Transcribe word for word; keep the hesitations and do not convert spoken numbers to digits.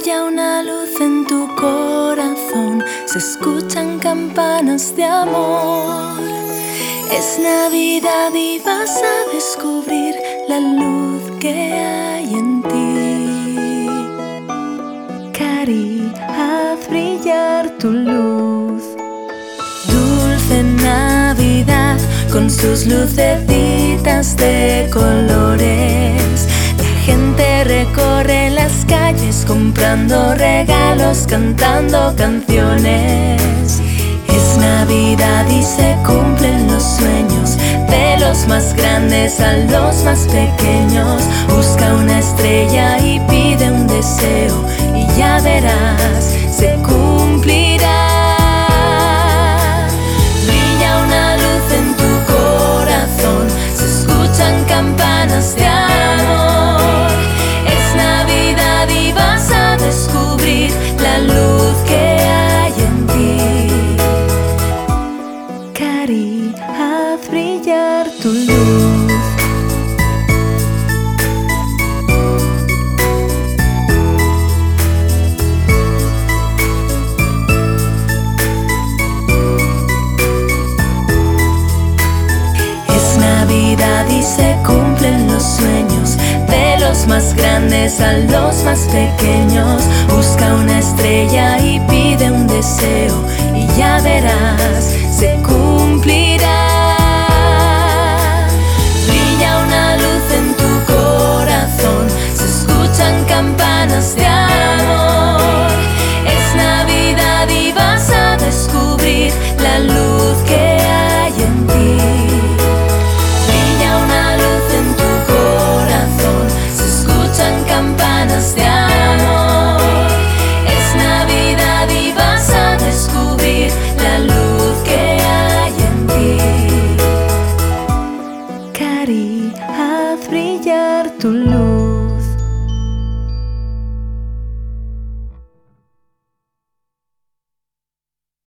Brilla una luz en tu corazón, se escuchan campanas de amor. Es Navidad y vas a descubrir la luz que hay en ti. Cari, haz brillar tu luz. Dulce Navidad con sus lucecitas de colores. La gente recorre las calles comprando regalos, cantando canciones. Es Navidad y se cumplen los sueños de los más grandes a los más pequeños. Busca una estrella y pide un deseo y ya verás, se cumplirá. Brilla una luz en tu corazón, se escuchan campanas de amor. Es Navidad y vas a descubrir la luz que hay en ti. Cari, haz brillar tu luz. Es Navidad y se cumplen los sueños de los más grandes a los más pequeños. Busca una estrella y pide un deseo y ya verás, se cumple.